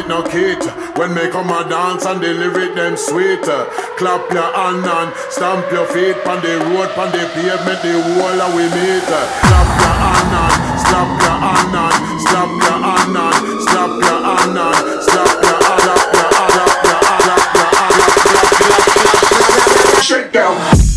it no kid. When me come a dance and the lyric them sweet. Clap your hand and stamp your feet on the road, on the pavement, the wall that we meet. Clap your hand and slap your hand and slap your hand and slap your hand and slap your hand. Shake down.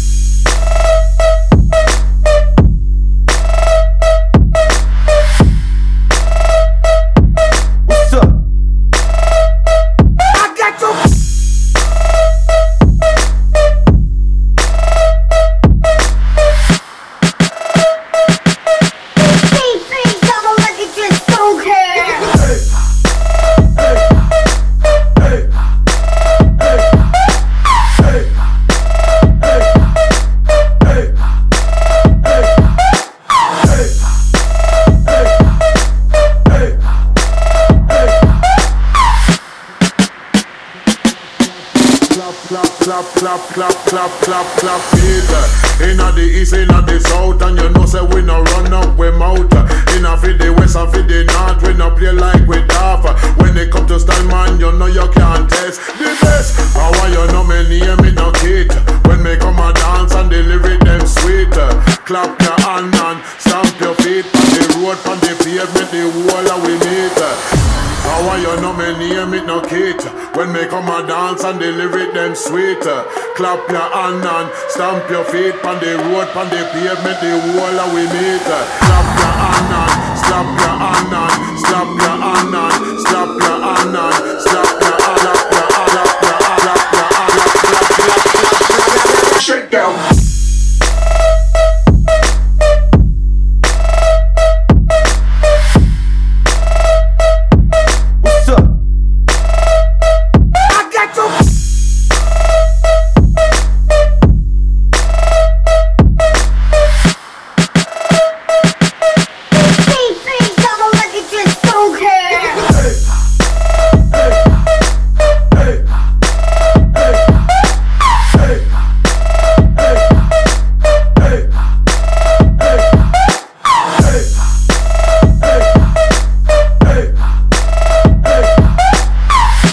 Clap it. Inna the east, inna the south, and you know say we no run up we mouth. Inna fi the west and fi the north, we no play like we daft. When it come to style, man, you know you can't test the best. How you know me name it no kid? When me come a dance and the lyric them sweet. Clap your hand and stamp your feet on the road, on the pavement, the wall that we meet. How you know me name it no kid? When me come a dance and the lyric them sweet. Clap your hand and stamp your feet on the road, on the pavement, the wall that we meet. Clap your hand and slap your hand and slap your hand and slap your hand and slap your hand. Shake down.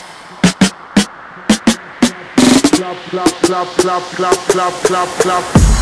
Clap.